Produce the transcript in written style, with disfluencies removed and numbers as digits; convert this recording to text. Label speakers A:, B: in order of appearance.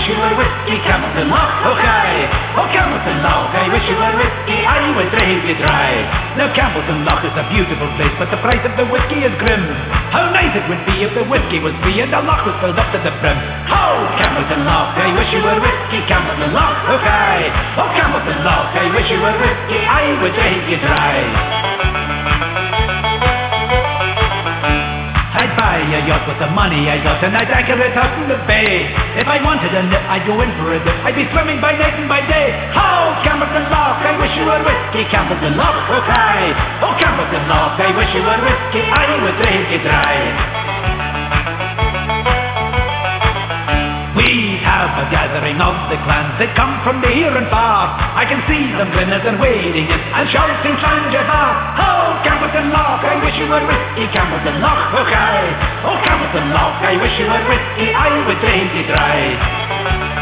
A: wish you were whiskey, Campbellton Loch, okay. Oh, Campbellton Loch, I wish you were whiskey, I would drave you dry. Now Campbellton Loch is a beautiful place, but the price of the whiskey is grim. How nice it would be if the whiskey was free and the loch was filled up to the brim. Oh, Campbellton Loch, I wish you were whiskey, Campbellton Loch, okay. Oh, Campbellton Loch, I wish you were whiskey, I would drave you dry. I'd buy a yacht with the money I got, and I'd anchor it out in the bay. If I wanted a nip, I'd go in for a dip. I'd be swimming by night and by day. Oh, Campbellton Loch, I wish you were whiskey, Campbellton Loch, okay. Oh, Campbellton Loch, I wish you were whiskey, I would drave you dry. We have a gathering of the clans, they come from near and far. I can see them grinning and wading in and shouting Llangevar. Oh, Campbellton Loch, I wish you were whiskey, Campbellton Loch, okay. Oh, Campbellton Loch, I wish you were whiskey, I would drave you dry.